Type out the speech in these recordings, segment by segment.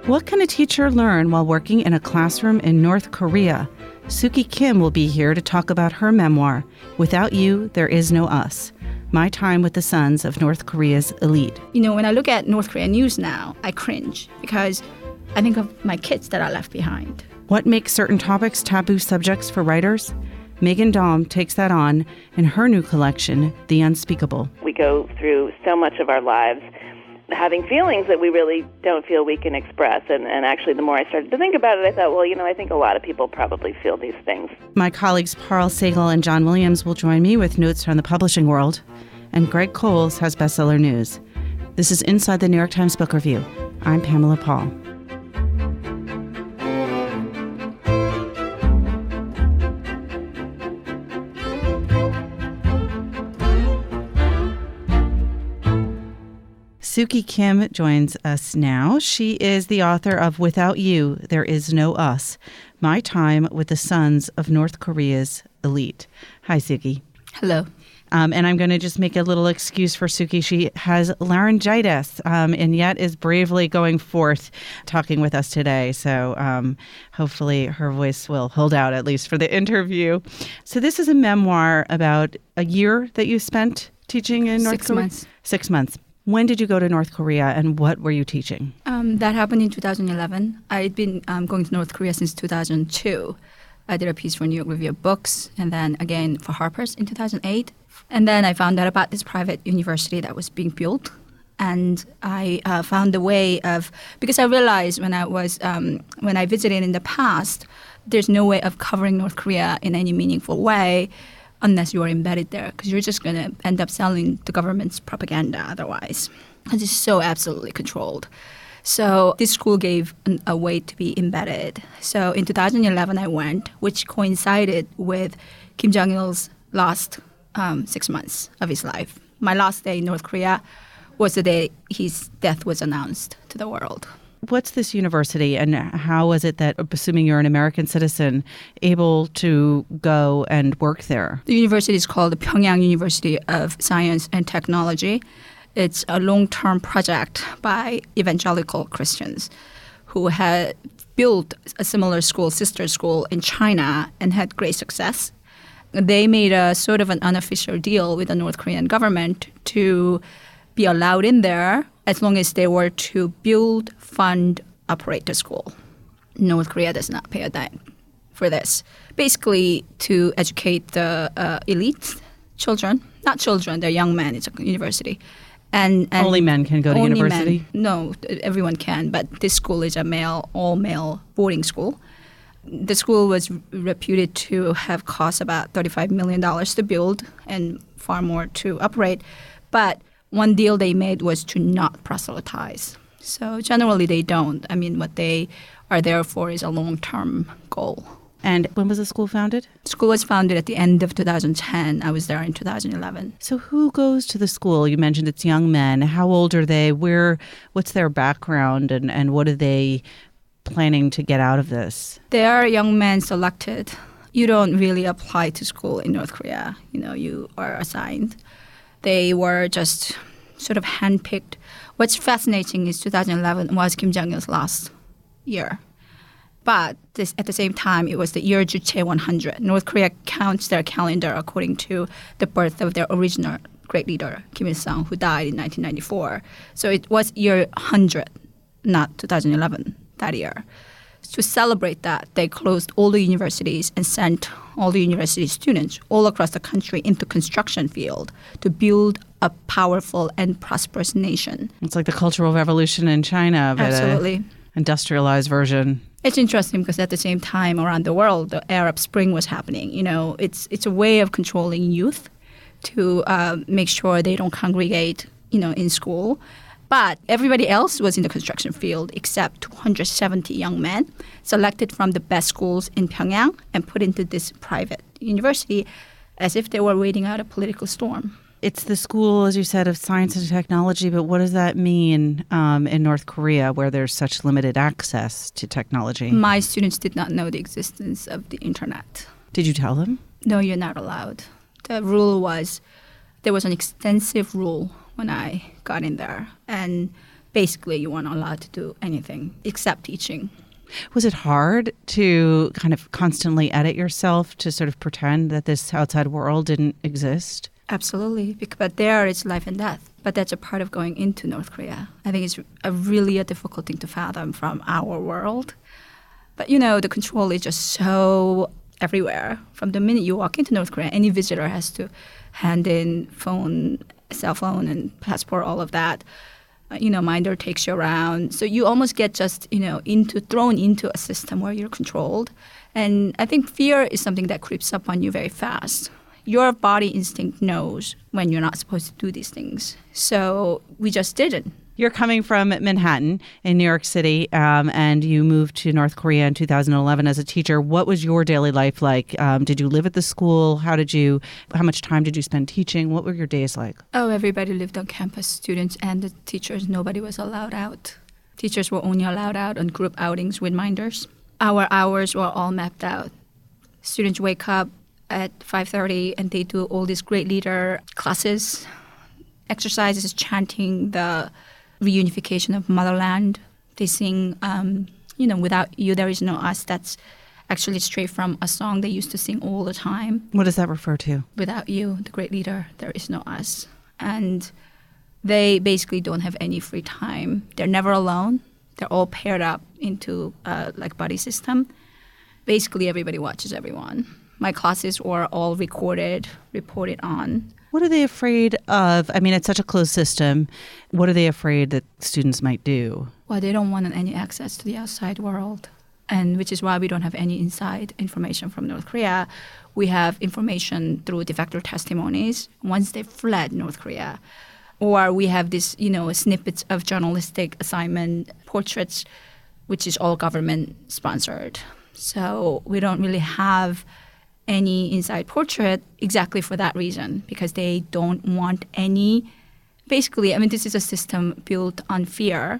What can a teacher learn while working in a classroom in North Korea? Suki Kim will be here to talk about her memoir, Without You, There Is No Us, My Time with the Sons of North Korea's Elite. You know, when I look at North Korean news now, I cringe because I think of my kids that are left behind. What makes certain topics taboo subjects for writers? Megan Daum takes that on in her new collection, The Unspeakable. We go through so much of our lives having feelings that we really don't feel we can express. And actually, the more I started to think about it, I thought, well, I think a lot of people probably feel these things. My colleagues Parl Sagal and John Williams will join me with notes from the publishing world. And Greg Coles has bestseller news. This is Inside the New York Times Book Review. I'm Pamela Paul. Suki Kim joins us now. She is the author of Without You, There Is No Us, My Time with the Sons of North Korea's Elite. Hi, Suki. Hello. And I'm going to just make a little excuse for Suki. She has laryngitis and yet is bravely going forth talking with us today. So hopefully her voice will hold out, at least for the interview. So this is a memoir about a year that you spent teaching in North Korea? 6 months. 6 months. When did you go to North Korea and what were you teaching? That happened in 2011. I'd been going to North Korea since 2002. I did a piece for New York Review of Books and then again for Harper's in 2008. And then I found out about this private university that was being built. And I found a way of, because I realized when I visited in the past, there's no way of covering North Korea in any meaningful way unless you are embedded there, because you're just going to end up selling the government's propaganda otherwise. It's just so absolutely controlled. So this school gave a way to be embedded. So in 2011 I went, which coincided with Kim Jong-il's last 6 months of his life. My last day in North Korea was the day his death was announced to the world. What's this university and how was it that, assuming you're an American citizen, able to go and work there? The university is called the Pyongyang University of Science and Technology. It's a long-term project by evangelical Christians who had built a similar school, sister school in China, and had great success. They made a sort of an unofficial deal with the North Korean government to be allowed in there as long as they were to build, fund, operate the school. North Korea does not pay a dime for this. Basically, to educate the elite children, not children, they're young men, it's a university. And only men can go to university? Men. No, everyone can, but this school is a all-male boarding school. The school was reputed to have cost about $35 million to build and far more to operate. But one deal they made was to not proselytize. So generally they don't. I mean, what they are there for is a long-term goal. And when was the school founded? The school was founded at the end of 2010. I was there in 2011. So who goes to the school? You mentioned it's young men. How old are they? What's their background and what are they planning to get out of this? They are young men selected. You don't really apply to school in North Korea. You are assigned. They were just sort of handpicked. What's fascinating is 2011 was Kim Jong-il's last year. But at the same time, it was the year Juche 100. North Korea counts their calendar according to the birth of their original great leader, Kim Il-sung, who died in 1994. So it was year 100, not 2011, that year. To celebrate that, they closed all the universities and sent all the university students all across the country into construction field to build a powerful and prosperous nation. It's like the Cultural Revolution in China, but absolutely industrialized version. It's interesting because at the same time around the world, the Arab Spring was happening. It's a way of controlling youth to make sure they don't congregate, in school. But everybody else was in the construction field except 270 young men selected from the best schools in Pyongyang and put into this private university as if they were waiting out a political storm. It's the school, as you said, of science and technology, but what does that mean in North Korea where there's such limited access to technology? My students did not know the existence of the internet. Did you tell them? No, you're not allowed. The rule was, there was an extensive rule when I got in there. And basically you weren't allowed to do anything except teaching. Was it hard to kind of constantly edit yourself to sort of pretend that this outside world didn't exist? Absolutely, but there it's life and death. But that's a part of going into North Korea. I think it's really a difficult thing to fathom from our world. But, the control is just so everywhere. From the minute you walk into North Korea, any visitor has to hand in phone, cell phone, and passport, all of that. Minder takes you around. So you almost get just, thrown into a system where you're controlled. And I think fear is something that creeps up on you very fast. Your body instinct knows when you're not supposed to do these things. So we just didn't. You're coming from Manhattan in New York City, and you moved to North Korea in 2011 as a teacher. What was your daily life like? Did you live at the school? How much time did you spend teaching? What were your days like? Oh, everybody lived on campus, students and the teachers. Nobody was allowed out. Teachers were only allowed out on group outings with minders. Our hours were all mapped out. Students wake up at 5:30 and they do all these great leader classes, exercises, chanting the reunification of motherland. They sing, Without You There Is No Us. That's actually straight from a song they used to sing all the time. What does that refer to? Without you, the great leader, there is no us. And they basically don't have any free time. They're never alone. They're all paired up into buddy system. Basically, everybody watches everyone. My classes were all recorded, reported on. What are they afraid of? I mean, it's such a closed system. What are they afraid that students might do? Well, they don't want any access to the outside world, and which is why we don't have any inside information from North Korea. We have information through defector testimonies once they fled North Korea. Or we have this, snippets of journalistic assignment portraits, which is all government sponsored. So we don't really have any inside portrait exactly for that reason, because they don't want any. Basically, this is a system built on fear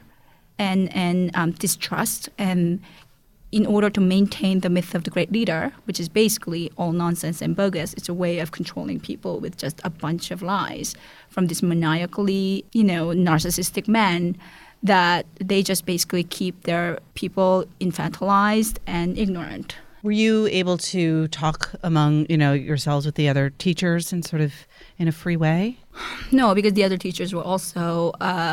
and distrust, and in order to maintain the myth of the great leader, which is basically all nonsense and bogus, it's a way of controlling people with just a bunch of lies from this maniacally, narcissistic man, that they just basically keep their people infantilized and ignorant. Were you able to talk among, yourselves with the other teachers in sort of in a free way? No, because the other teachers were also,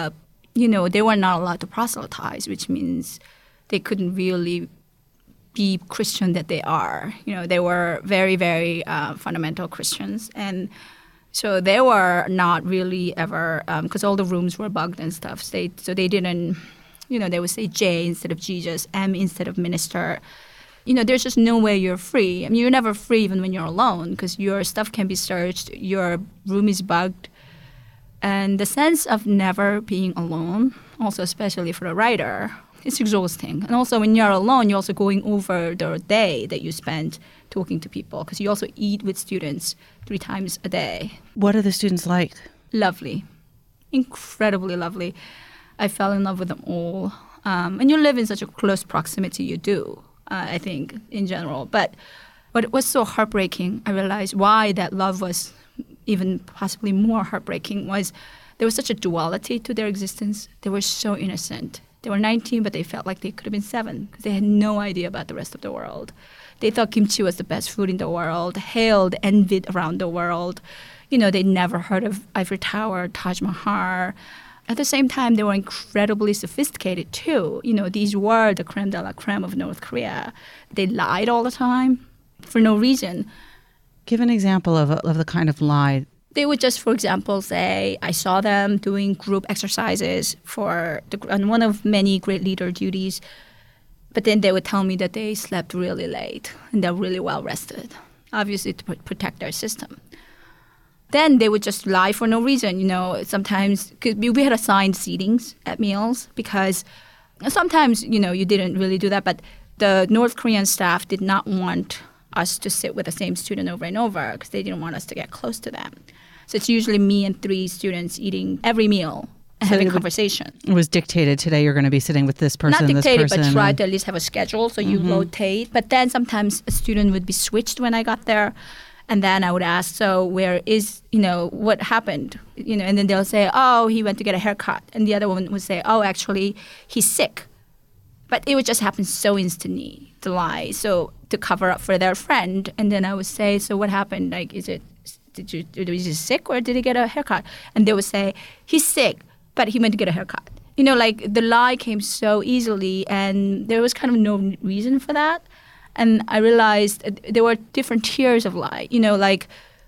they were not allowed to proselytize, which means they couldn't really be Christian that they are. They were very, very fundamental Christians. And so they were not really ever, because all the rooms were bugged and stuff. So they didn't, they would say J instead of Jesus, M instead of minister. There's just no way you're free. You're never free even when you're alone, because your stuff can be searched, your room is bugged. And the sense of never being alone, also especially for a writer, it's exhausting. And also when you're alone, you're also going over the day that you spent talking to people, because you also eat with students 3 times a day. What are the students like? Lovely. Incredibly lovely. I fell in love with them all. And you live in such a close proximity, you do. I think, in general. But what was so heartbreaking, I realized why that love was even possibly more heartbreaking, was there was such a duality to their existence. They were so innocent. They were 19, but they felt like they could have been 7, because they had no idea about the rest of the world. They thought kimchi was the best food in the world, hailed, envied around the world. They'd never heard of Eiffel Tower, Taj Mahal. At the same time, they were incredibly sophisticated, too. These were the creme de la creme of North Korea. They lied all the time for no reason. Give an example of the kind of lie. They would just, for example, say, I saw them doing group exercises on one of many great leader duties. But then they would tell me that they slept really late and they're really well rested, obviously to protect their system. Then they would just lie for no reason, sometimes, because we had assigned seatings at meals, because sometimes, you didn't really do that, but the North Korean staff did not want us to sit with the same student over and over, because they didn't want us to get close to them. So it's usually me and 3 students eating every meal and having conversation. It was dictated, today you're going to be sitting with this person, not dictated, this person. But try to at least have a schedule, so you rotate. But then sometimes a student would be switched when I got there. And then I would ask, so where is, what happened? And then they'll say, oh, he went to get a haircut. And the other one would say, oh, actually, he's sick. But it would just happen so instantly to lie, so to cover up for their friend. And then I would say, so what happened? Like, was he sick or did he get a haircut? And they would say, he's sick, but he went to get a haircut. Like the lie came so easily, and there was kind of no reason for that. And I realized there were different tiers of lie. Like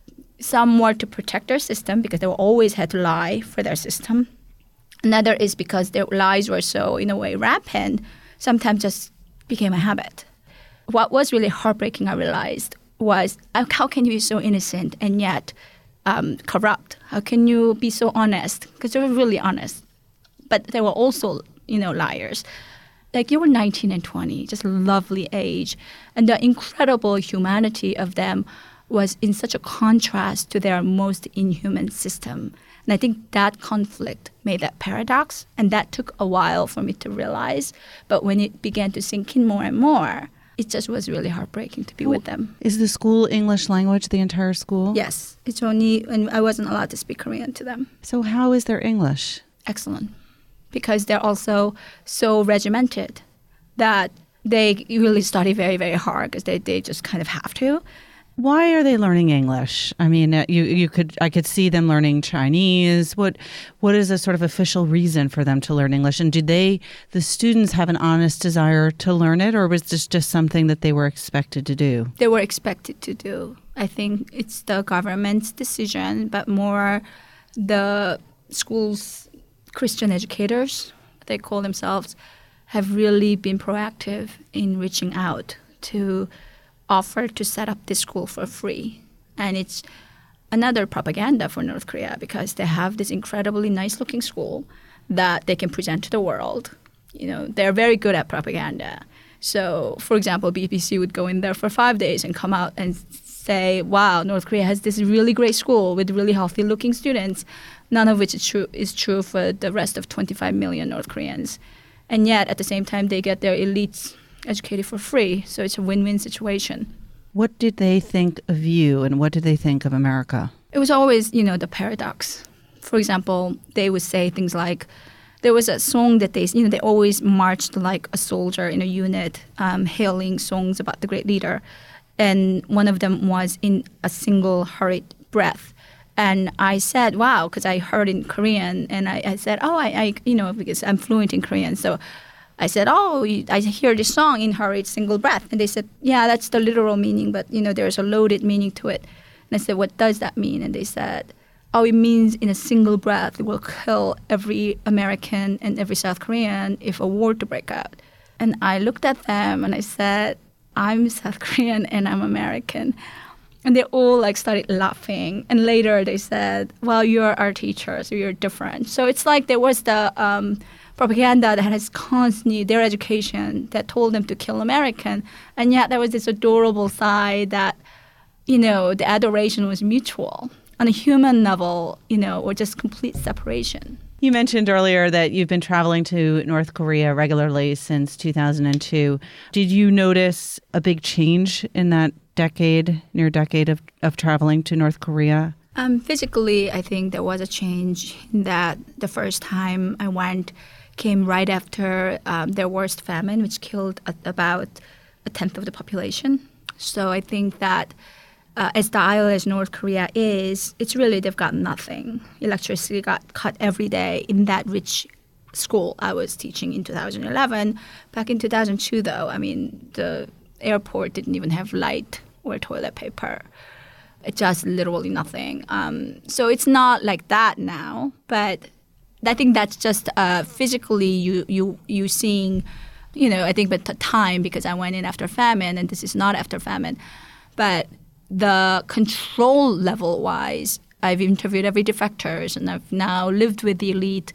some were to protect their system because they always had to lie for their system. Another is because their lies were so, in a way, rampant, sometimes just became a habit. What was really heartbreaking, I realized, was how can you be so innocent and yet corrupt? How can you be so honest? Because they were really honest. But they were also, liars. Like you were 19 and 20, just lovely age. And the incredible humanity of them was in such a contrast to their most inhuman system. And I think that conflict made that paradox. And that took a while for me to realize. But when it began to sink in more and more, it just was really heartbreaking to be with them. Is the school English language, the entire school? Yes. It's only, and I wasn't allowed to speak Korean to them. So how is their English? Excellent. Because they're also so regimented that they really study very, very hard because they just kind of have to. Why are they learning English? I mean, I could see them learning Chinese. What is a sort of official reason for them to learn English? And did the students have an honest desire to learn it, or was this just something that they were expected to do? They were expected to do. I think it's the government's decision, but more the school's Christian educators, they call themselves, have really been proactive in reaching out to offer to set up this school for free. And it's another propaganda for North Korea because they have this incredibly nice-looking school that they can present to the world. They're very good at propaganda. So, for example, BBC would go in there for 5 days and come out and say, wow, North Korea has this really great school with really healthy-looking students, none of which is true for the rest of 25 million North Koreans. And yet, at the same time, they get their elites educated for free. So it's a win-win situation. What did they think of you and what did they think of America? It was always, the paradox. For example, they would say things like, there was a song that they always marched like a soldier in a unit, hailing songs about the great leader. And one of them was in a single hurried breath. And I said, wow, because I heard in Korean. And I said, I because I'm fluent in Korean. So I said, I hear this song in hurried single breath. And they said, yeah, that's the literal meaning. But, there's a loaded meaning to it. And I said, what does that mean? And they said, it means in a single breath, it will kill every American and every South Korean if a war to break out. And I looked at them and I said, I'm South Korean and I'm American. And they all started laughing. And later they said, well, you're our teacher, so you're different. So it's like there was the propaganda that has constantly their education that told them to kill American. And yet there was this adorable side that, the adoration was mutual. On a human level, or just complete separation. You mentioned earlier that you've been traveling to North Korea regularly since 2002. Did you notice a big change in that near decade of traveling to North Korea? Physically, I think there was a change in that the first time I went came right after their worst famine, which killed about a tenth of the population. So I think that as dire as North Korea is, it's really they've got nothing. Electricity got cut every day in that rich school I was teaching in 2011. Back in 2002, though, the airport didn't even have light or toilet paper. It's just literally nothing. So it's not like that now, but I think that's just physically you seeing, I think with the time, because I went in after famine and this is not after famine, but the control level-wise, I've interviewed every defectors and I've now lived with the elite.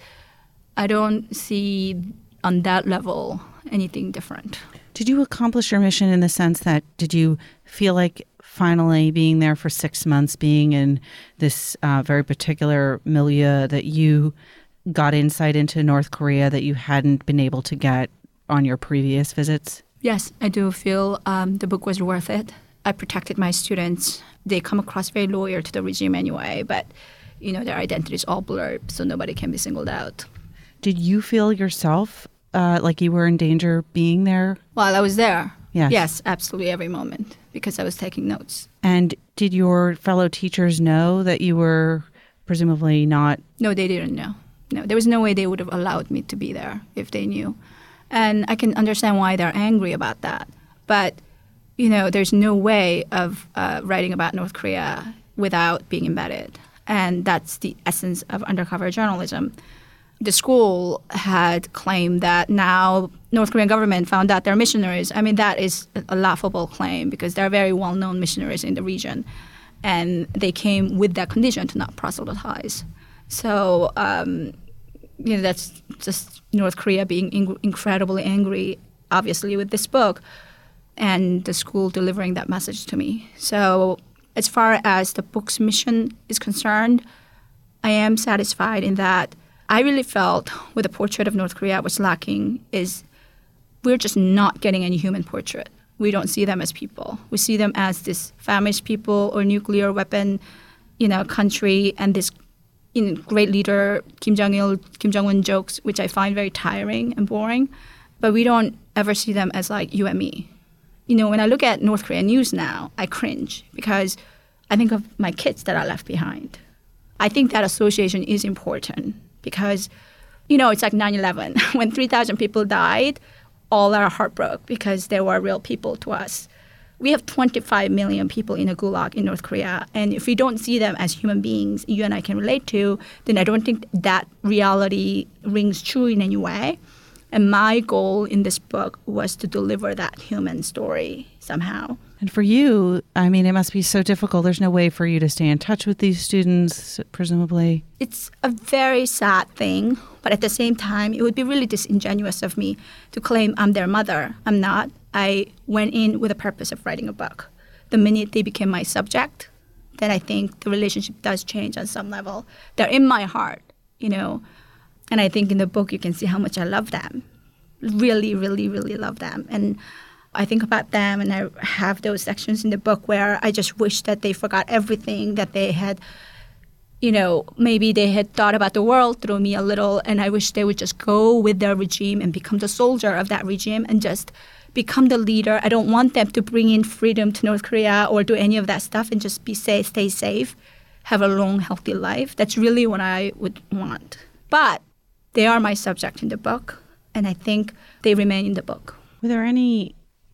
I don't see on that level anything different. Did you accomplish your mission in the sense that did you feel like finally being there for 6 months, being in this very particular milieu, that you got insight into North Korea that you hadn't been able to get on your previous visits? Yes, I do feel the book was worth it. I protected my students. They come across very loyal to the regime anyway, but their identity is all blurred, so nobody can be singled out. Did you feel yourself like you were in danger being there? While I was there? Yes. Yes, absolutely every moment, because I was taking notes. And did your fellow teachers know that you were presumably not? No, they didn't know. No, there was no way they would have allowed me to be there if they knew. And I can understand why they're angry about that. But, there's no way of writing about North Korea without being embedded. And that's the essence of undercover journalism. The school had claimed that now North Korean government found out they're missionaries. I mean, that is a laughable claim because they're very well-known missionaries in the region. And they came with that condition to not proselytize. So, that's just North Korea being incredibly angry, obviously, with this book, and the school delivering that message to me. So as far as the book's mission is concerned, I am satisfied in that I really felt with the portrait of North Korea what's lacking is we're just not getting any human portrait. We don't see them as people. We see them as this famished people or nuclear weapon, country, and this great leader, Kim Jong-il, Kim Jong-un jokes, which I find very tiring and boring. But we don't ever see them as like you and me. When I look at North Korean news now, I cringe because I think of my kids that are left behind. I think that association is important because, it's like 9/11. When 3,000 people died, all our heart broke because they were real people to us. We have 25 million people in a gulag in North Korea. And if we don't see them as human beings you and I can relate to, then I don't think that reality rings true in any way. And my goal in this book was to deliver that human story somehow. And for you, I mean, it must be so difficult. There's no way for you to stay in touch with these students, presumably. It's a very sad thing, but at the same time, it would be really disingenuous of me to claim I'm their mother. I'm not. I went in with a purpose of writing a book. The minute they became my subject, then I think the relationship does change on some level. They're in my heart, And I think in the book you can see how much I love them. Really, really, really love them. And I think about them and I have those sections in the book where I just wish that they forgot everything that they had, maybe they had thought about the world through me a little, and I wish they would just go with their regime and become the soldier of that regime and just become the leader. I don't want them to bring in freedom to North Korea or do any of that stuff and just stay safe, have a long, healthy life. That's really what I would want. But they are my subject in the book, and I think they remain in the book. Were there any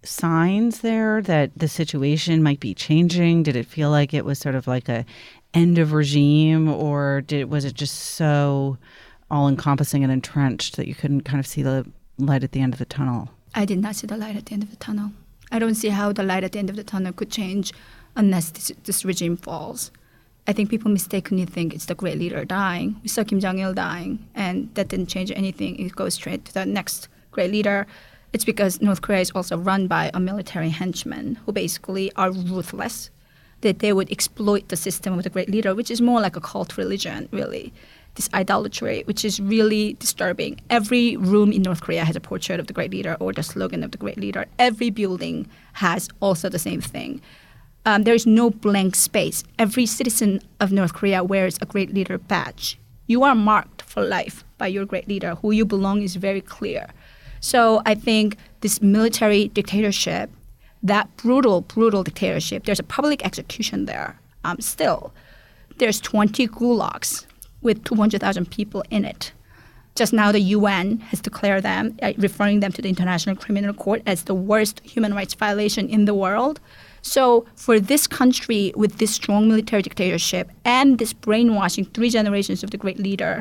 signs there that the situation might be changing? Did it feel like it was sort of like a end of regime, or was it just so all-encompassing and entrenched that you couldn't kind of see the light at the end of the tunnel? I did not see the light at the end of the tunnel. I don't see how the light at the end of the tunnel could change unless this regime falls. I think people mistakenly think it's the great leader dying. We saw Kim Jong-il dying, and that didn't change anything. It goes straight to the next great leader. It's because North Korea is also run by a military henchman who basically are ruthless, that they would exploit the system of the great leader, which is more like a cult religion, really. This idolatry, which is really disturbing. Every room in North Korea has a portrait of the great leader or the slogan of the great leader. Every building has also the same thing. There is no blank space. Every citizen of North Korea wears a great leader badge. You are marked for life by your great leader. Who you belong is very clear. So I think this military dictatorship, that brutal, brutal dictatorship, there's a public execution there still. There's 20 gulags with 200,000 people in it. Just now the UN has declared them, referring them to the International Criminal Court as the worst human rights violation in the world. So for this country with this strong military dictatorship and this brainwashing 3 generations of the great leader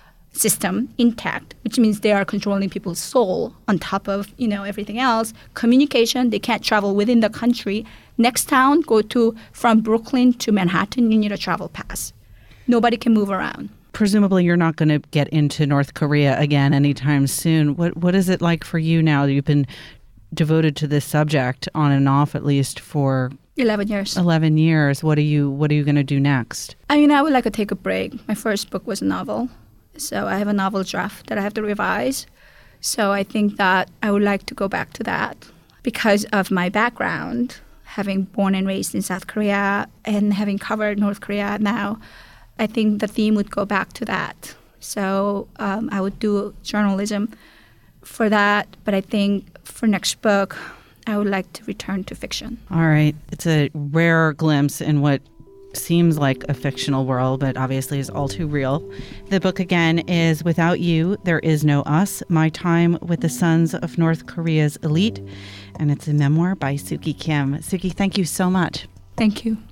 system intact, which means they are controlling people's soul on top of, everything else, communication, they can't travel within the country. Next town, from Brooklyn to Manhattan, you need a travel pass. Nobody can move around. Presumably you're not going to get into North Korea again anytime soon. What is it like for you now? You've been devoted to this subject on and off at least for 11 years. 11 years. What are you going to do next? I would like to take a break. My first book was a novel. So I have a novel draft that I have to revise. So I think that I would like to go back to that. Because of my background, having born and raised in South Korea and having covered North Korea now, I think the theme would go back to that. So I would do journalism for that. But I think for next book, I would like to return to fiction. All right. It's a rare glimpse in what seems like a fictional world, but obviously is all too real. The book again is Without You, There Is No Us, My Time with the Sons of North Korea's Elite. And it's a memoir by Sooki Kim. Sooki, thank you so much. Thank you.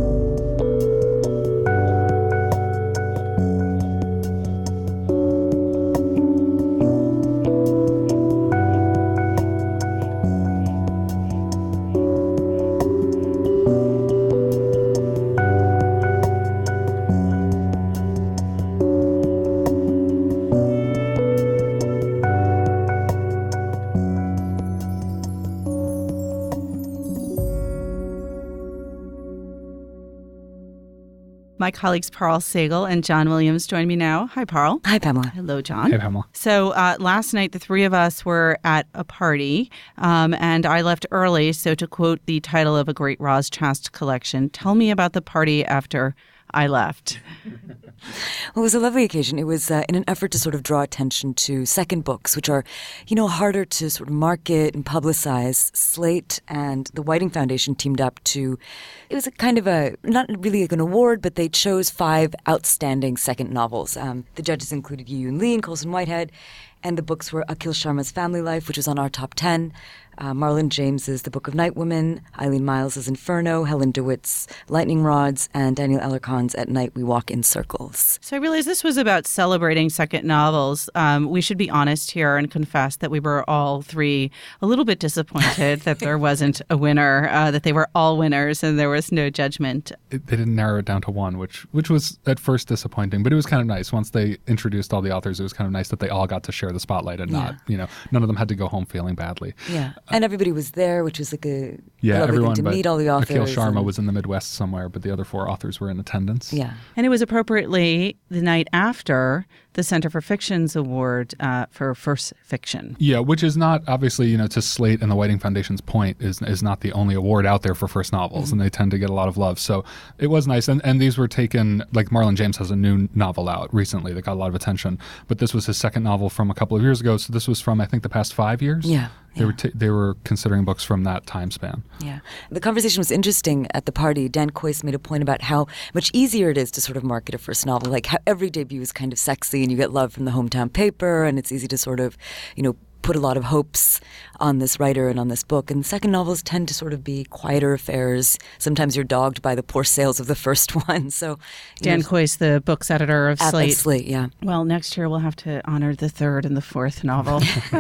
My colleagues Parl Sagal and John Williams join me now. Hi, Parl. Hi, Pamela. Hello, John. Hey, Pamela. So last night, the three of us were at a party, and I left early. So to quote the title of a great Roz Chast collection, tell me about the party after I left. Well, it was a lovely occasion. It was in an effort to sort of draw attention to second books, which are, harder to sort of market and publicize. Slate and the Whiting Foundation teamed up to, it was a kind of not really like an award, but they chose 5 outstanding second novels. The judges included Yi Yoon Lee and Colson Whitehead, and the books were Akhil Sharma's Family Life, which was on our top 10, Marlon James's The Book of Night Women, Eileen Miles's Inferno, Helen DeWitt's Lightning Rods, and Daniel Alarcon's At Night We Walk in Circles. So I realized this was about celebrating second novels. We should be honest here and confess that we were all three a little bit disappointed that there wasn't a winner, that they were all winners and there was no judgment. They didn't narrow it down to one, which was at first disappointing, but it was kind of nice. Once they introduced all the authors, it was kind of nice that they all got to share the spotlight and not, none of them had to go home feeling badly. Yeah. And everybody was there, which was like a lovely everyone thing to meet all the authors. Akhil Sharma was in the Midwest somewhere, but the other 4 authors were in attendance. Yeah. And it was appropriately the night after the Center for Fiction's award for first fiction. Yeah, which is not, obviously, to Slate and the Whiting Foundation's point, is not the only award out there for first novels, and they tend to get a lot of love. So it was nice. And these were taken, like Marlon James has a new novel out recently that got a lot of attention, but this was his second novel from a couple of years ago. So this was from, I think, the past 5 years. Yeah. They were considering books from that time span. Yeah. The conversation was interesting at the party. Dan Kois made a point about how much easier it is to sort of market a first novel, like how every debut is kind of sexy and you get love from the hometown paper and it's easy to sort of, put a lot of hopes on this writer and on this book. And second novels tend to sort of be quieter affairs. Sometimes you're dogged by the poor sales of the first one. So Dan Kois, the books editor of Slate. Slate, yeah. Well, next year we'll have to honor the third and the fourth novel.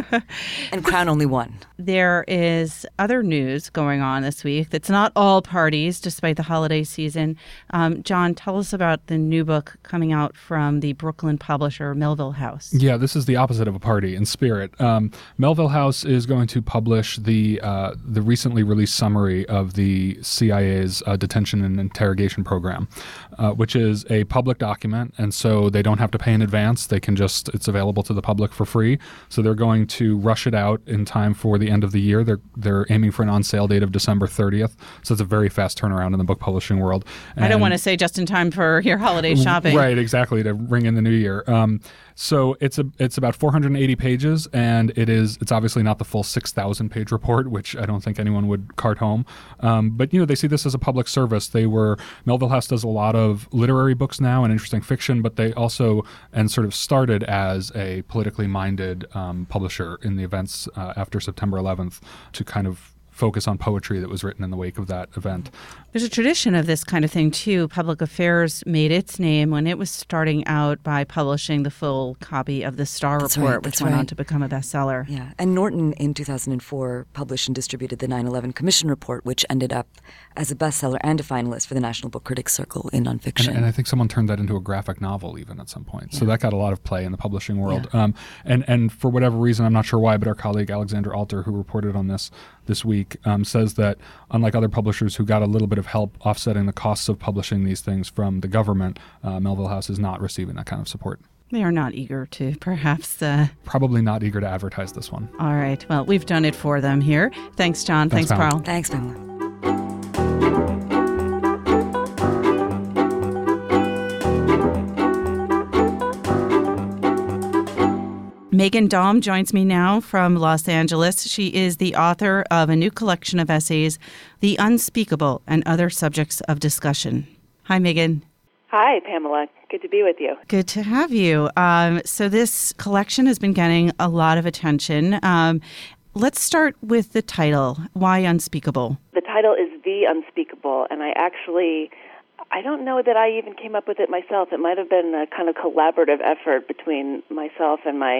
And crown only one. There is other news going on this week that's not all parties, despite the holiday season. John, tell us about the new book coming out from the Brooklyn publisher Melville House. Yeah, this is the opposite of a party in spirit. Melville House is going to publish the recently released summary of the CIA's detention and interrogation program, which is a public document, and so they don't have to pay in advance. They can it's available to the public for free. So they're going to rush it out in time for the end of the year. They're aiming for an on-sale date of December 30th. So it's a very fast turnaround in the book publishing world. I don't want to say just in time for your holiday shopping. Right, exactly, to ring in the new year. So it's about 480 pages, and it's obviously not the full 6,000 page report, which I don't think anyone would cart home. But they see this as a public service. Melville House does a lot of literary books now and interesting fiction, but they also sort of started as a politically minded publisher in the events after September 11th to kind of focus on poetry that was written in the wake of that event. There's a tradition of this kind of thing, too. Public Affairs made its name when it was starting out by publishing the full copy of the Star Report, which went on to become a bestseller. Yeah, and Norton in 2004 published and distributed the 9/11 Commission Report, which ended up as a bestseller and a finalist for the National Book Critics Circle in nonfiction. And I think someone turned that into a graphic novel even at some point. Yeah. So that got a lot of play in the publishing world. Yeah. And for whatever reason, I'm not sure why, but our colleague Alexander Alter, who reported on this week, says that unlike other publishers who got a little bit of help offsetting the costs of publishing these things from the government, Melville House is not receiving that kind of support. They are not eager to, perhaps. Probably not eager to advertise this one. All right. Well, we've done it for them here. Thanks, John. Thanks, Parl. Thanks, Pamela. Megan Daum joins me now from Los Angeles. She is the author of a new collection of essays, The Unspeakable and Other Subjects of Discussion. Hi, Megan. Hi, Pamela. Good to be with you. Good to have you. So this collection has been getting a lot of attention. Let's start with the title. Why Unspeakable? The title is The Unspeakable, and I don't know that I even came up with it myself. It might have been a kind of collaborative effort between myself and my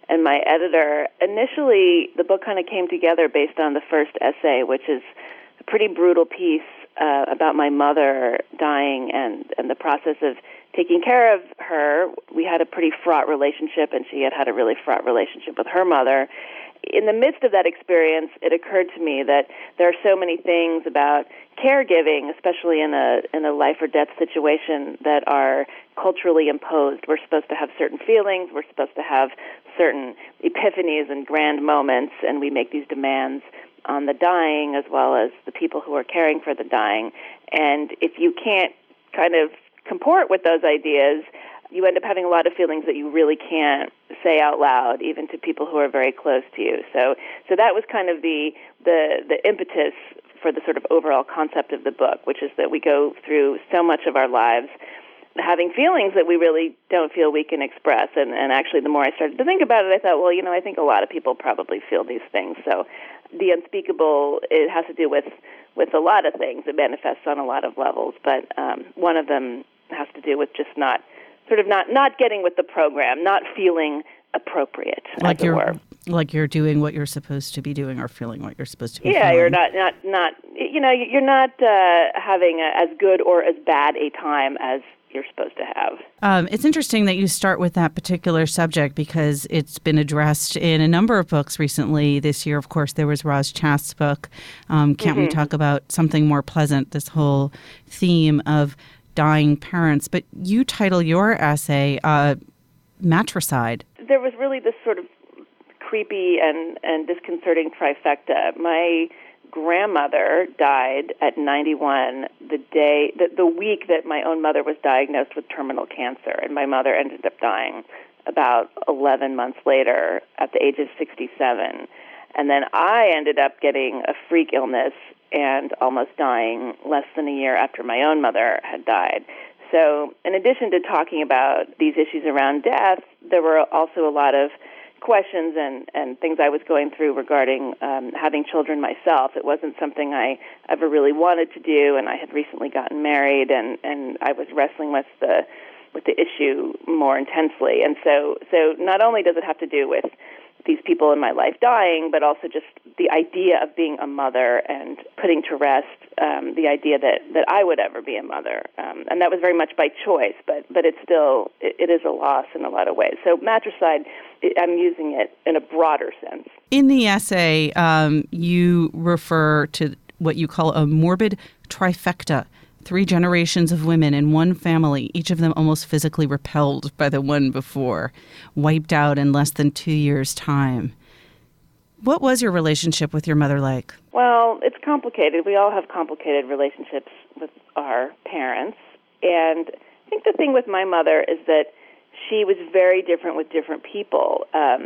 editor. Initially, the book kind of came together based on the first essay, which is a pretty brutal piece about my mother dying and the process of taking care of her. We had a pretty fraught relationship, and she had a really fraught relationship with her mother. In the midst of that experience, it occurred to me that there are so many things about caregiving, especially in a life or death situation, that are culturally imposed. We're supposed to have certain feelings, we're supposed to have certain epiphanies and grand moments, and we make these demands on the dying as well as the people who are caring for the dying. And if you can't kind of comport with those ideas, you end up having a lot of feelings that you really can't say out loud, even to people who are very close to you. So that was kind of the impetus for the sort of overall concept of the book, which is that we go through so much of our lives having feelings that we really don't feel we can express. And actually, the more I started to think about it, I thought, well, I think a lot of people probably feel these things. So the unspeakable, it has to do with a lot of things. It manifests on a lot of levels, but one of them has to do with just not getting with the program, not feeling appropriate, like as it were. Like you're doing what you're supposed to be doing or feeling what you're supposed to be feeling. You're not you're not having as good or as bad a time as you're supposed to have. It's interesting that you start with that particular subject because it's been addressed in a number of books recently. This year, of course, there was Roz Chast's book, Can't We Talk About Something More Pleasant, this whole theme of dying parents. But you title your essay Matricide. There was really this sort of creepy and disconcerting trifecta. My grandmother died at 91 the week that my own mother was diagnosed with terminal cancer, and my mother ended up dying about 11 months later at the age of 67. And then I ended up getting a freak illness and almost dying less than a year after my own mother had died. So in addition to talking about these issues around death, there were also a lot of questions and things I was going through regarding having children myself. It wasn't something I ever really wanted to do, and I had recently gotten married, and I was wrestling with the issue more intensely. And so not only does it have to do with these people in my life dying, but also just the idea of being a mother and putting to rest the idea that I would ever be a mother. And that was very much by choice, but it is a loss in a lot of ways. So matricide, I'm using it in a broader sense. In the essay, you refer to what you call a morbid trifecta. 3 generations of women in one family, each of them almost physically repelled by the one before, wiped out in less than 2 years' time. What was your relationship with your mother like? Well, it's complicated. We all have complicated relationships with our parents. And I think the thing with my mother is that she was very different with different people.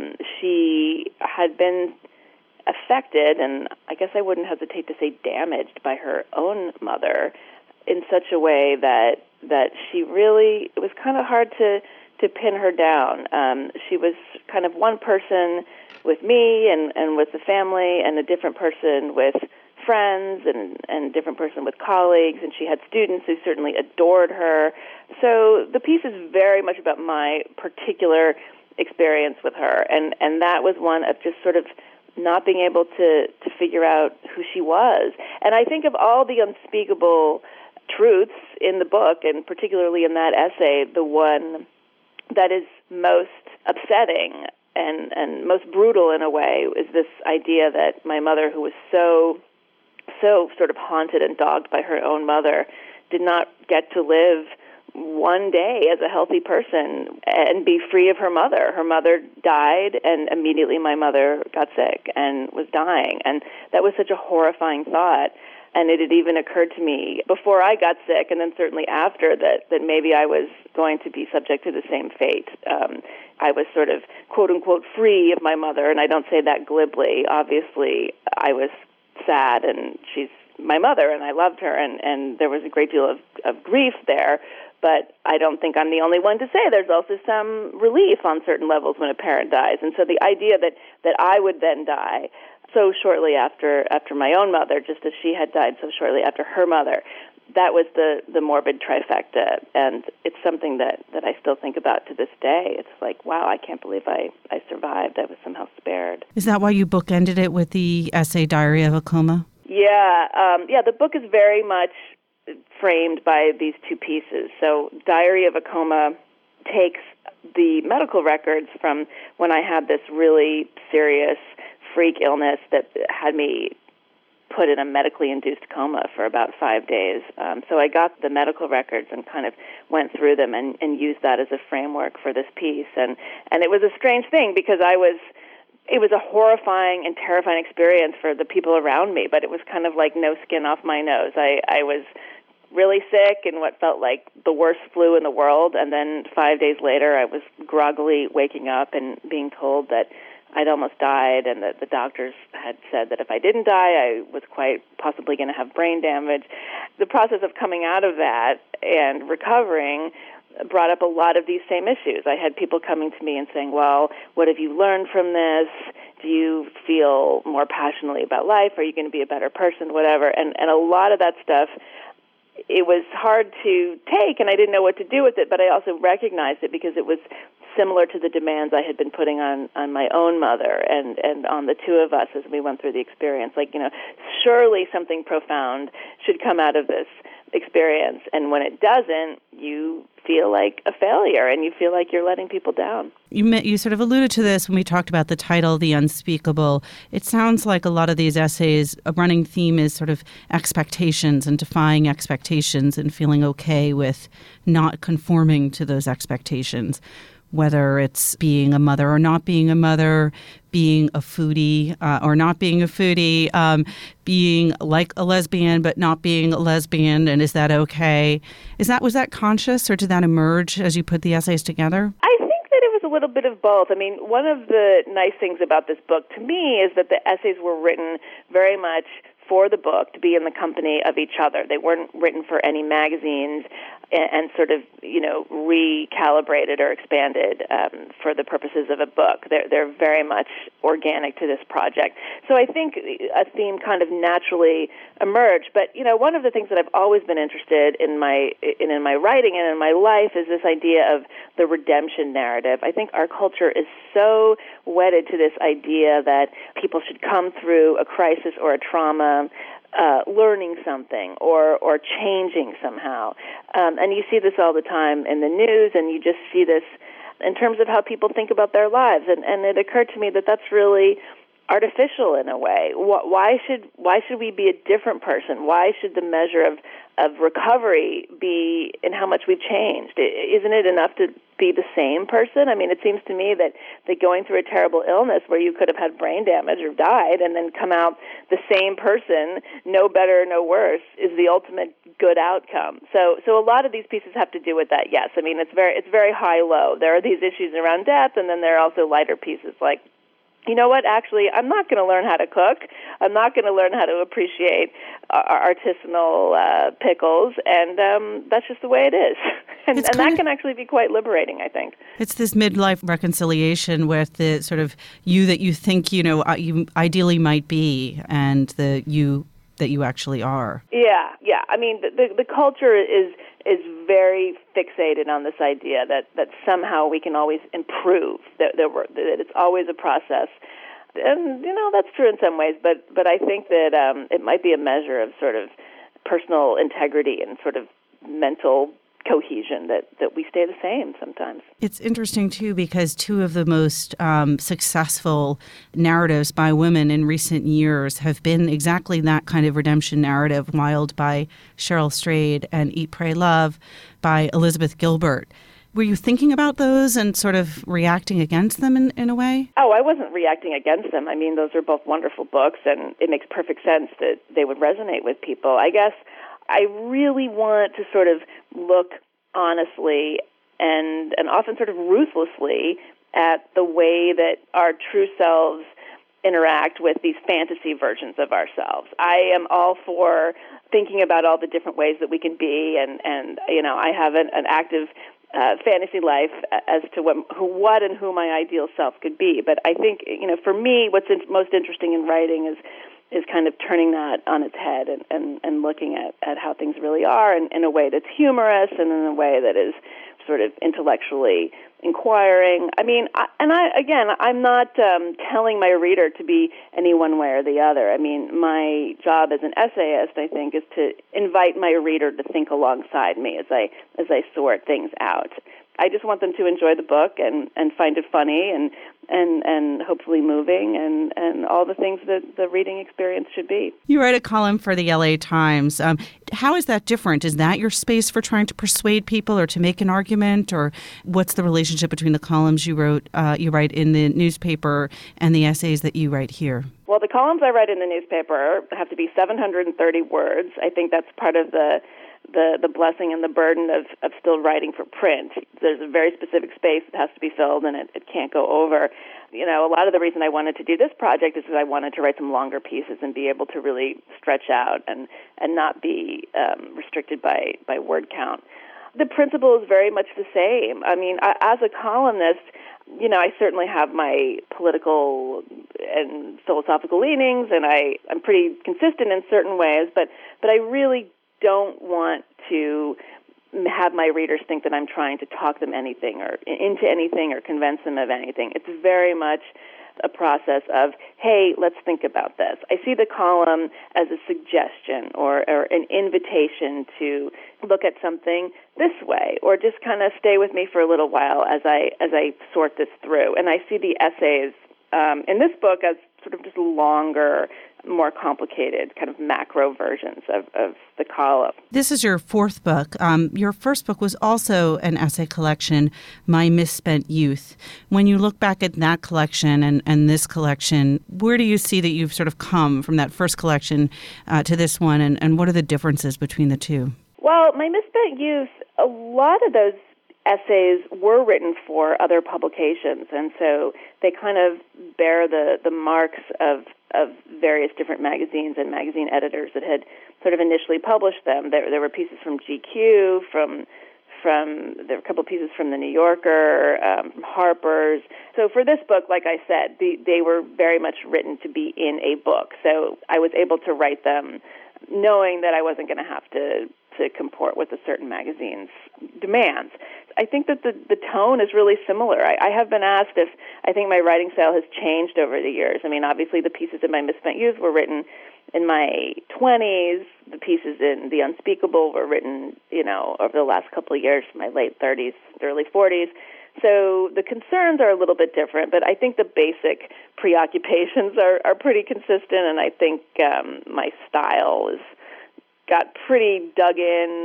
She had been affected, and I guess I wouldn't hesitate to say damaged by her own mother, in such a way that she really, it was kind of hard to pin her down. She was kind of one person with me and with the family, and a different person with friends, and a different person with colleagues, and she had students who certainly adored her. So the piece is very much about my particular experience with her, and that was one of just sort of not being able to figure out who she was. And I think of all the unspeakable truths in the book, and particularly in that essay, the one that is most upsetting and most brutal in a way is this idea that my mother, who was so sort of haunted and dogged by her own mother, did not get to live one day as a healthy person and be free of her mother. Her mother died, and immediately my mother got sick and was dying. And that was such a horrifying thought. And it had even occurred to me before I got sick, and then certainly after, that maybe I was going to be subject to the same fate. I was sort of, quote-unquote, free of my mother, and I don't say that glibly. Obviously, I was sad, and she's my mother, and I loved her, and there was a great deal of grief there, but I don't think I'm the only one to say there's also some relief on certain levels when a parent dies. And so the idea that I would then die so shortly after my own mother, just as she had died so shortly after her mother, that was the morbid trifecta, and it's something that I still think about to this day. It's like, wow, I can't believe I survived. I was somehow spared. Is that why you bookended it with the essay Diary of a Coma? Yeah, the book is very much framed by these two pieces. So Diary of a Coma takes the medical records from when I had this really serious freak illness that had me put in a medically induced coma for about 5 days. So I got the medical records and kind of went through them and used that as a framework for this piece. And it was a strange thing because it was a horrifying and terrifying experience for the people around me, but it was kind of like no skin off my nose. I was really sick in what felt like the worst flu in the world, and then 5 days later I was groggily waking up and being told that I'd almost died, and that the doctors had said that if I didn't die, I was quite possibly going to have brain damage. The process of coming out of that and recovering brought up a lot of these same issues. I had people coming to me and saying, well, what have you learned from this? Do you feel more passionately about life? Are you going to be a better person? Whatever. And a lot of that stuff, it was hard to take, and I didn't know what to do with it, but I also recognized it because it was similar to the demands I had been putting on my own mother and on the two of us as we went through the experience. Like, surely something profound should come out of this experience, and when it doesn't, you feel like a failure and you feel like you're letting people down. You sort of alluded to this when we talked about the title, The Unspeakable. It sounds like a lot of these essays, a running theme is sort of expectations and defying expectations and feeling okay with not conforming to those expectations, whether it's being a mother or not being a mother, being a foodie or not being a foodie, being like a lesbian but not being a lesbian, and is that okay? Was that conscious, or did that emerge as you put the essays together? I think that it was a little bit of both. I mean, one of the nice things about this book to me is that the essays were written very much for the book to be in the company of each other. They weren't written for any magazines and sort of, recalibrated or expanded for the purposes of a book. They're very much organic to this project. So I think a theme kind of naturally emerged. But, one of the things that I've always been interested in my writing and in my life is this idea of the redemption narrative. I think our culture is so wedded to this idea that people should come through a crisis or a trauma learning something or changing somehow. And you see this all the time in the news, and you just see this in terms of how people think about their lives. And it occurred to me that that's really artificial in a way. Why should we be a different person? Why should the measure of recovery be in how much we've changed? Isn't it enough to be the same person? I mean, it seems to me that going through a terrible illness where you could have had brain damage or died and then come out the same person, no better, no worse, is the ultimate good outcome. So a lot of these pieces have to do with that, yes. I mean, it's very high-low. There are these issues around death, and then there are also lighter pieces like, you know what, actually, I'm not going to learn how to cook. I'm not going to learn how to appreciate artisanal pickles, and that's just the way it is. and that can actually be quite liberating, I think. It's this midlife reconciliation with the sort of you that you think, you ideally might be, and the you that you actually are. Yeah. I mean, the culture is very fixated on this idea that somehow we can always improve, that it's always a process. And, that's true in some ways, but I think that it might be a measure of sort of personal integrity and sort of mental cohesion that we stay the same sometimes. It's interesting, too, because two of the most successful narratives by women in recent years have been exactly that kind of redemption narrative, Wild by Cheryl Strayed and Eat, Pray, Love by Elizabeth Gilbert. Were you thinking about those and sort of reacting against them in a way? Oh, I wasn't reacting against them. I mean, those are both wonderful books, and it makes perfect sense that they would resonate with people. I guess I really want to sort of look honestly and often sort of ruthlessly at the way that our true selves interact with these fantasy versions of ourselves. I am all for thinking about all the different ways that we can be, and I have an active fantasy life as to what and who my ideal self could be. But I think, for me, what's most interesting in writing is kind of turning that on its head and looking at how things really are in a way that's humorous and in a way that is sort of intellectually inquiring. I mean, I'm not telling my reader to be any one way or the other. I mean, my job as an essayist, I think, is to invite my reader to think alongside me as I sort things out. I just want them to enjoy the book and find it funny and hopefully moving and all the things that the reading experience should be. You write a column for the LA Times. How is that different? Is that your space for trying to persuade people or to make an argument? Or what's the relationship between the columns you write in the newspaper and the essays that you write here? Well, the columns I write in the newspaper have to be 730 words. I think that's part of the blessing and the burden of still writing for print. There's a very specific space that has to be filled, and it can't go over. A lot of the reason I wanted to do this project is because I wanted to write some longer pieces and be able to really stretch out and not be restricted by word count. The principle is very much the same. I mean, as a columnist, I certainly have my political and philosophical leanings, and I'm pretty consistent in certain ways, but I really don't want to have my readers think that I'm trying to talk them anything or into anything or convince them of anything. It's very much a process of, hey, let's think about this. I see the column as a suggestion or an invitation to look at something this way, or just kind of stay with me for a little while as I sort this through. And I see the essays in this book as sort of just longer, more complicated kind of macro versions of the column. This is your fourth book. Your first book was also an essay collection, My Misspent Youth. When you look back at that collection and this collection, where do you see that you've sort of come from that first collection to this one, and what are the differences between the two? Well, My Misspent Youth, a lot of those essays were written for other publications, and so they kind of bear the marks of various different magazines and magazine editors that had sort of initially published them. There were pieces from GQ, there were a couple of pieces from the New Yorker, from Harper's. So for this book, like I said, they were very much written to be in a book. So I was able to write them knowing that I wasn't going to have to comport with a certain magazine's demands. I think that the tone is really similar. I have been asked if I think my writing style has changed over the years. I mean, obviously the pieces in My Misspent Youth were written in my 20s. The pieces in The Unspeakable were written, over the last couple of years, my late 30s, early 40s. So the concerns are a little bit different, but I think the basic preoccupations are pretty consistent, and I think my style got pretty dug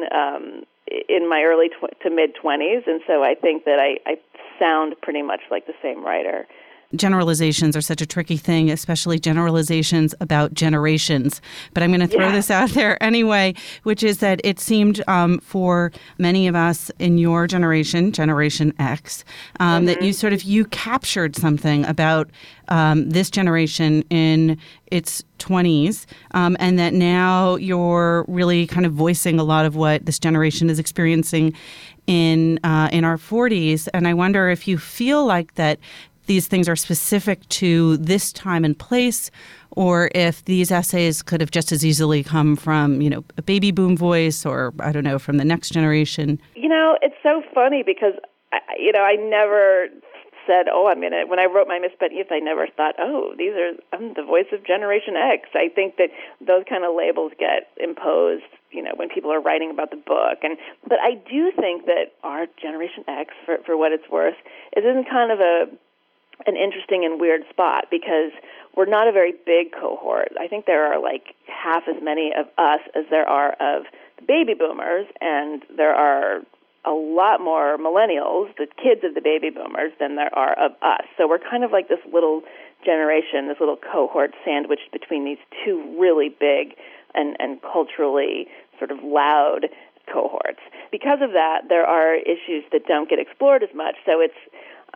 in my early to mid-20s, and so I think that I sound pretty much like the same writer. Generalizations are such a tricky thing, especially generalizations about generations. But I'm going to throw this out there anyway, which is that it seemed for many of us in your generation, Generation X, that you captured something about this generation in its 20s, and that now you're really kind of voicing a lot of what this generation is experiencing in our 40s. And I wonder if you feel like that these things are specific to this time and place, or if these essays could have just as easily come from, a baby boom voice, or, I don't know, from the next generation. It's so funny because, I never said, when I wrote My Misspent Youth, I never thought, I'm the voice of Generation X. I think that those kind of labels get imposed, when people are writing about the book. But I do think that our Generation X, for what it's worth, is in kind of an interesting and weird spot because we're not a very big cohort. I think there are like half as many of us as there are of the baby boomers, and there are a lot more millennials, the kids of the baby boomers, than there are of us. So we're kind of like this little generation, this little cohort sandwiched between these two really big and culturally sort of loud cohorts. Because of that, there are issues that don't get explored as much. So it's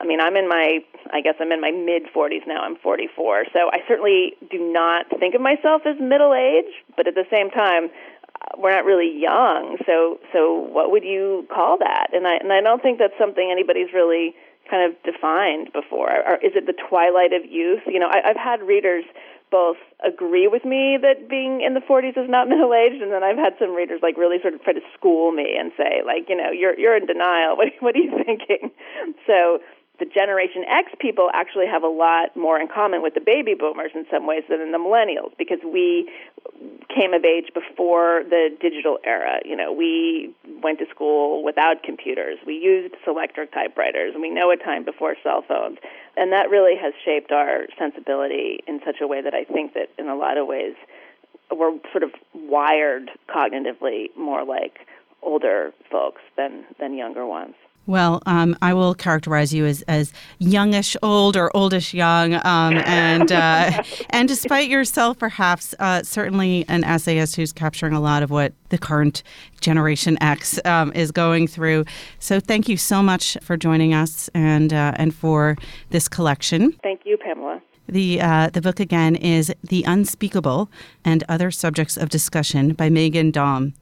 I mean, I'm in my mid-40s now. I'm 44. So I certainly do not think of myself as middle-aged, but at the same time, we're not really young. So what would you call that? And I don't think that's something anybody's really kind of defined before. Or is it the twilight of youth? You know, I've had readers both agree with me that being in the 40s is not middle-aged, and then I've had some readers like really sort of try to school me and say, like, you know, you're in denial. What are you thinking? So the Generation X people actually have a lot more in common with the baby boomers in some ways than the millennials, because we came of age before the digital era. You know, we went to school without computers. We used Selectric typewriters, and we know a time before cell phones. And that really has shaped our sensibility in such a way that I think that in a lot of ways we're sort of wired cognitively more like older folks than younger ones. Well, I will characterize you as youngish old or oldish young, and despite yourself, perhaps certainly an essayist who's capturing a lot of what the current Generation X is going through. So, thank you so much for joining us and for this collection. Thank you, Pamela. The book again is The Unspeakable and Other Subjects of Discussion by Megan Daum.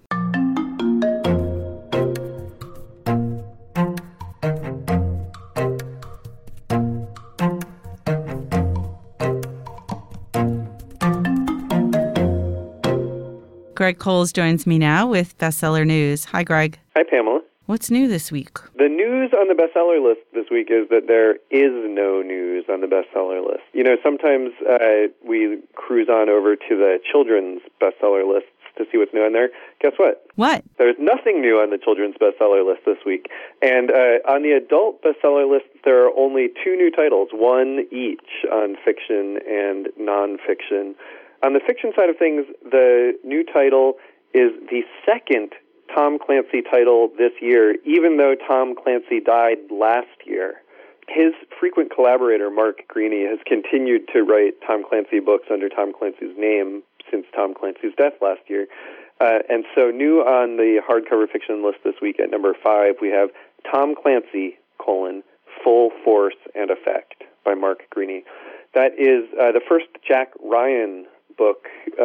Greg Coles joins me now with Bestseller News. Hi, Greg. Hi, Pamela. What's new this week? The news on the bestseller list this week is that there is no news on the bestseller list. You know, sometimes we cruise on over to the children's bestseller lists to see what's new on there. Guess what? What? There's nothing new on the children's bestseller list this week. And on the adult bestseller list, there are only 2 new titles, one each on fiction and nonfiction. On the fiction side of things, the new title is the second Tom Clancy title this year, even though Tom Clancy died last year. His frequent collaborator, Mark Greaney, has continued to write Tom Clancy books under Tom Clancy's name since Tom Clancy's death last year. And so new on the hardcover fiction list this week at number 5, we have Tom Clancy, Full Force and Effect by Mark Greaney. That is the first Jack Ryan book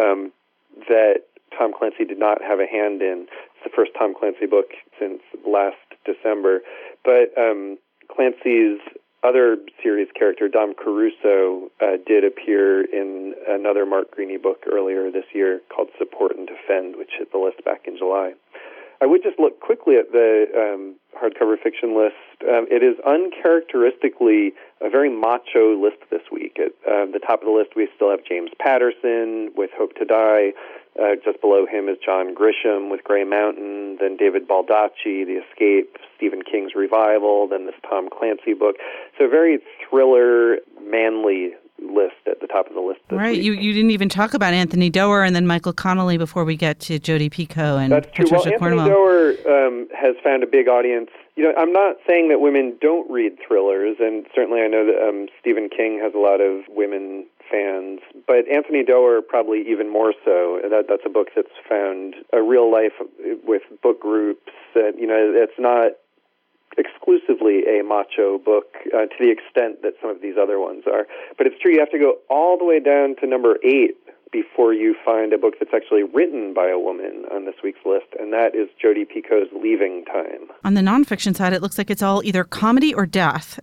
that Tom Clancy did not have a hand in. It's the first Tom Clancy book since last December. But Clancy's other series character, Dom Caruso, did appear in another Mark Greaney book earlier this year called Support and Defend, which hit the list back in July. I would just look quickly at the hardcover fiction list. It is uncharacteristically a very macho list this week. At the top of the list, we still have James Patterson with Hope to Die. Just below him is John Grisham with Grey Mountain, then David Baldacci, The Escape, Stephen King's Revival, then this Tom Clancy book. So a very thriller, manly list at the top of the list this right. week. You didn't even talk about Anthony Doerr and then Michael Connelly before we get to Jodi Picoult and That's true. Patricia Well, Cornwell. Anthony Doerr has found a big audience. You know, I'm not saying that women don't read thrillers, and certainly I know that Stephen King has a lot of women fans, but Anthony Doerr probably even more so. That's a book that's found a real life with book groups. You know, it's not exclusively a macho book to the extent that some of these other ones are. But it's true, you have to go all the way down to number 8 before you find a book that's actually written by a woman on this week's list, and that is Jodi Picoult's Leaving Time. On the nonfiction side, it looks like it's all either comedy or death.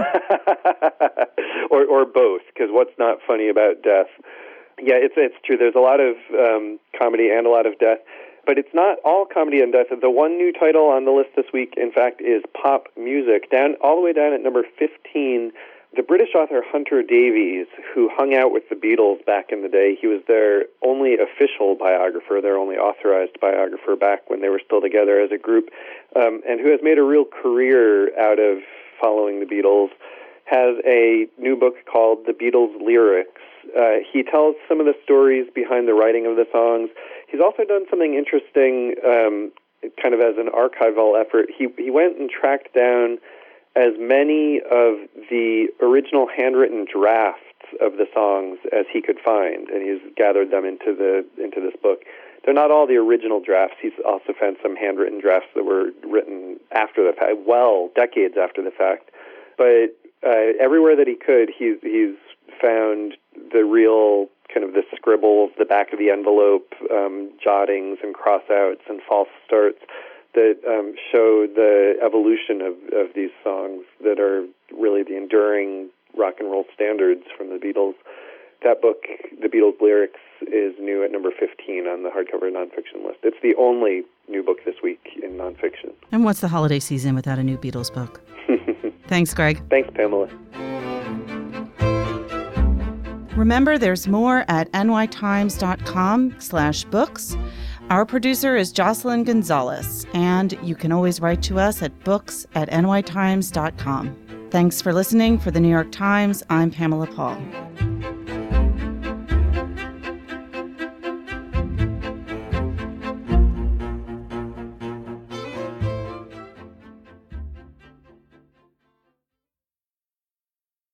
or both, because what's not funny about death? Yeah, it's true. There's a lot of comedy and a lot of death. But it's not all comedy and death. The one new title on the list this week, in fact, is pop music. All the way down at number 15, the British author Hunter Davies, who hung out with the Beatles back in the day. He was their only official biographer, their only authorized biographer back when they were still together as a group, and who has made a real career out of following the Beatles, has a new book called The Beatles Lyrics. He tells some of the stories behind the writing of the songs. He's also done something interesting, kind of as an archival effort. He went and tracked down as many of the original handwritten drafts of the songs as he could find, and he's gathered them into this book. They're not all the original drafts. He's also found some handwritten drafts that were written after the fact, well, decades after the fact. But everywhere that he could, he's found the real kind of the scribble of the back of the envelope, jottings and cross-outs and false starts that show the evolution of these songs that are really the enduring rock and roll standards from the Beatles. That book, The Beatles Lyrics, is new at number 15 on the hardcover nonfiction list. It's the only new book this week in nonfiction. And what's the holiday season without a new Beatles book? Thanks, Greg. Thanks, Pamela. Remember, there's more at nytimes.com/books. Our producer is Jocelyn Gonzalez, and you can always write to us at books@nytimes.com. Thanks for listening. For the New York Times, I'm Pamela Paul.